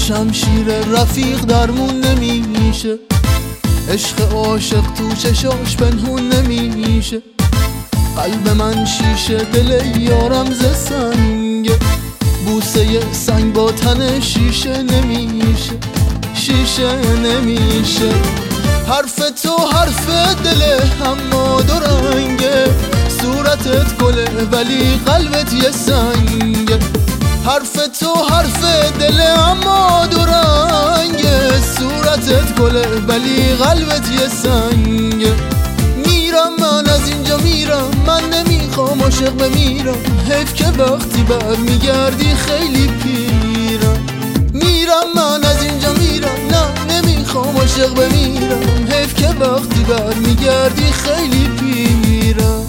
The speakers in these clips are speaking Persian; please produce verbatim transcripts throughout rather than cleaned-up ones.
شمشیر رفیق درمون نمیشه، عشق عاشق تو چشاش پنهون نمیشه. قلب من شیشه، دل یارم ز سنگه، بوسه سنگ با تن شیشه نمیشه، شیشه نمیشه. حرف تو حرف دله اما دو رنگه، صورتت گله ولی قلبت یه سنگه. حرف تو حرف دله اما دو رنگه، صورتت گله ولی قلبت یه سنگه. میرم من از اینجا میرم، من نمیخوام عاشق بمیرم، حیف که وقتی برمیگردی خیلی پیرم. میرم من از اینجا میرم، نه نمیخوام عاشق بمیرم، حیف که وقتی برمیگردی خیلی پیرم.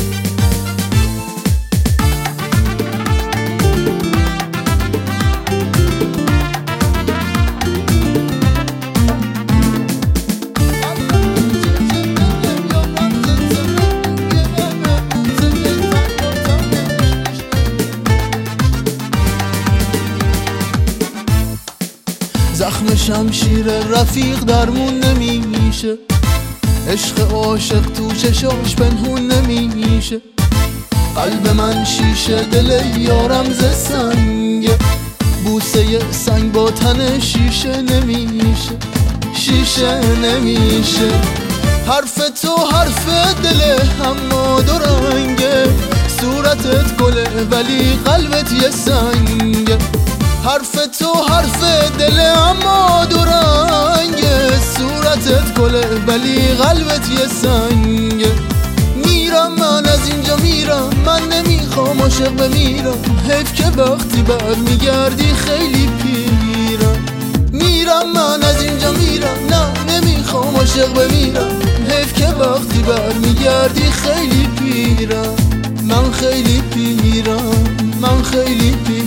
زخم شمشیر رفیق درمون نمیشه، عشق عاشق تو چشاش پنهون نمیشه. قلب من شیشه، دل یارم ز سنگه، بوسه سنگ با تن شیشه نمیشه، شیشه نمیشه. حرف تو حرف دله اما دو رنگه، صورتت گله ولی قلبت یه سنگه. حرف تو حرف دل اما دو رنگه، صورتت گله ولی قلبت یه سنگه. میرم من از اینجا میرم، من نمیخوام عاشق بمیرم، حیف که وقتی برمیگردی خیلی پیرم. میرم من از اینجا میرم، نه نمیخوام عاشق بمیرم، حیف که وقتی برمیگردی خیلی پیرم. من خیلی پیرم، من خیلی پیرم.